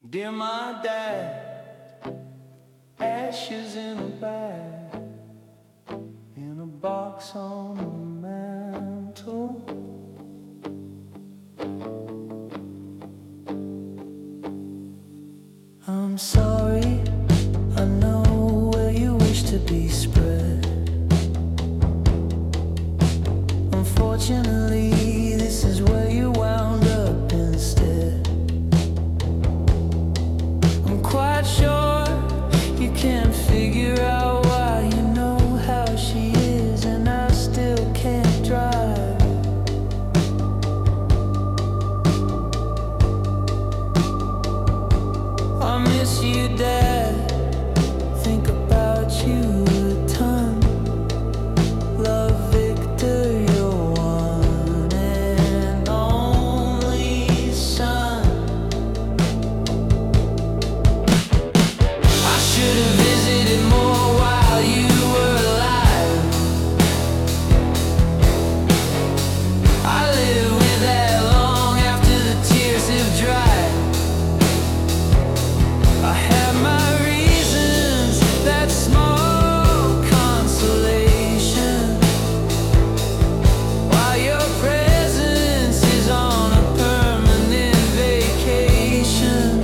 Dear my dad, ashes in a bag, in a box on the mantle. I'm sorry, I know where you wish to be spread. Unfortunately, this is where you wound up instead. I'm quite sure you can't figure out why. You know how she is, and I still can't drive. I miss you, Dad. Think about you a ton. Love, Victor, your one and only son. I should have visited more while you were alive. I lived with that long after the tears have dried. I had my reasons, that small consolation, while your presence is on a permanent vacation.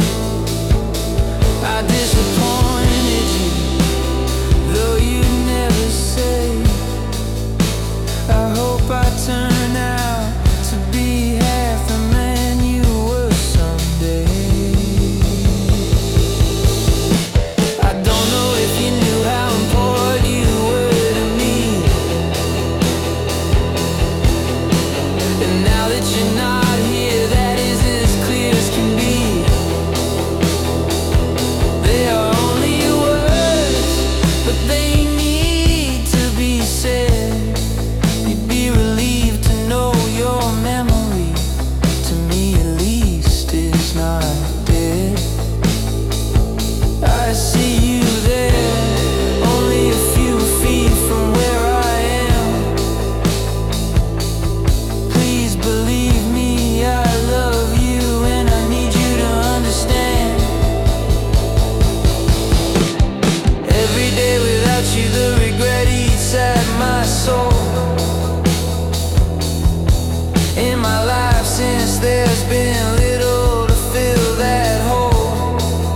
I disappointed you, though you never say. I hope I turn out to be half the man you were someday. I don't know if you knew how important you were to me. And now that you're not here, that is as clear as can be. They are only words, but they need to be said. You'd be relieved to know your memory, to me at least, is not dead. I see you there, only a few feet from where I am. Please believe me, I love you, and I need you to understand. Every day without you, the regret eats at my soul. In my life since, there's been little to fill that hole.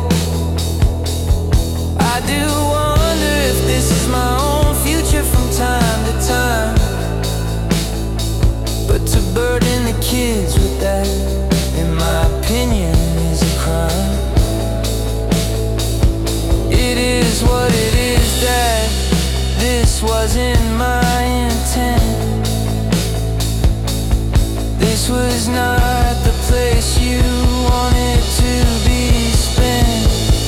I do wonder if this is my own future from time to time. But to burden the kids with that, in my opinion, is a crime. It is what it is, Dad. This wasn't my intent. This was not the place you wanted to be spent.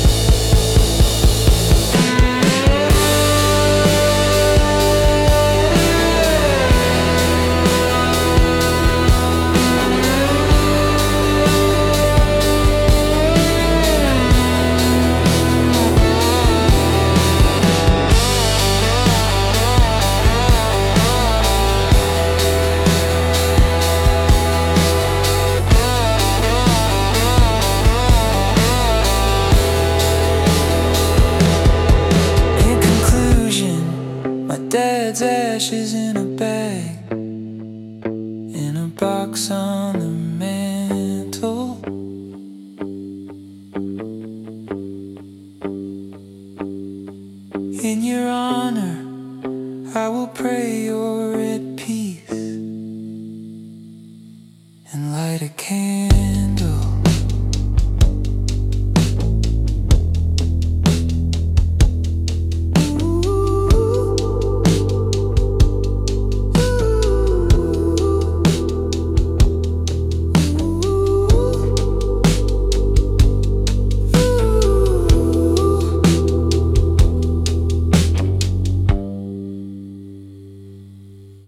In conclusion, my dad's ashes in a bag, in a box on the mantle. In your honor, I will pray your